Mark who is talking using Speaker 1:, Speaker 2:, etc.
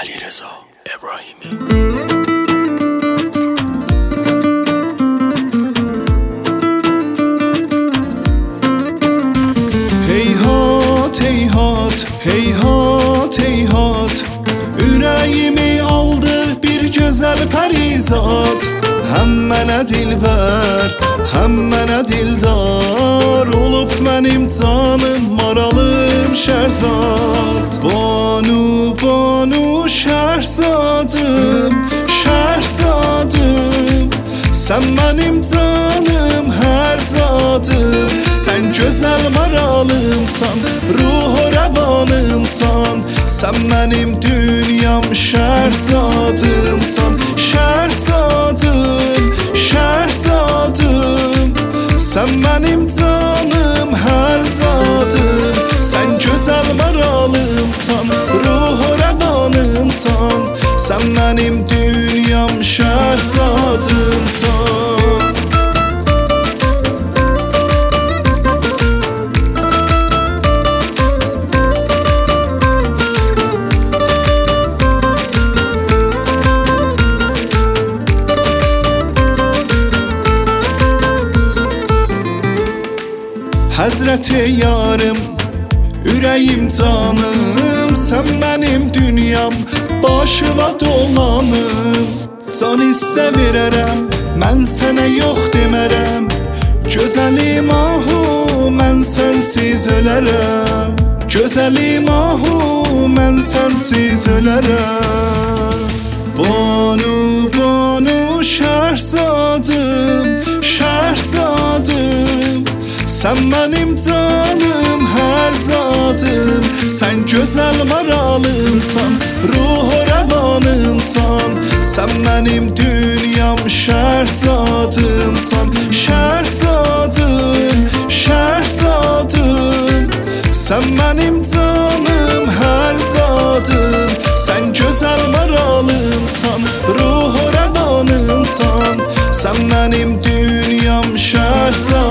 Speaker 1: Alireza İbrahimi.
Speaker 2: Heyhat heyhat, heyhat heyhat, ürəyimi aldı bir gözəl pərizat. Həm mənə dilbər, həm mənə dildar olub mənim canım, maralım Şəhzad. Banu, banu Şəhzadım, Şəhzadım, sən mənim canım, hər zadım. Sən gözəl maralımsan, ruhu rəvanımsan, sən mənim dünyam, Şəhzadımsan. Şəhzadım, Şəhzadım, sən mənim canım, hər zadım. Sən gözəl maralımsan, ruhu rəvanımsan, sən mənim dünyam, Şəhzadımsan. Həzrəti yarım, ürəyim canım, sən mənim dünyam, başıma dolanım. Can istə verərəm, mən sənə yox demərəm. Gözəlim ahu, mən sənsiz ölərəm. Gözəlim ahu, mən sənsiz ölərəm. Banu, banu Şəhzadım, Şəhzadım, sən mənim canım, hər zadım. Sən gözəl maralımsan, ruhu rəvanımsan, sən mənim dünyam, Şəhzadımsan. Şəhzadım, Şəhzadım, sən mənim canım, hər zadım. Sən gözəl maralımsan, ruhu rəvanımsan, sən mənim dünyam, Şəhzadım.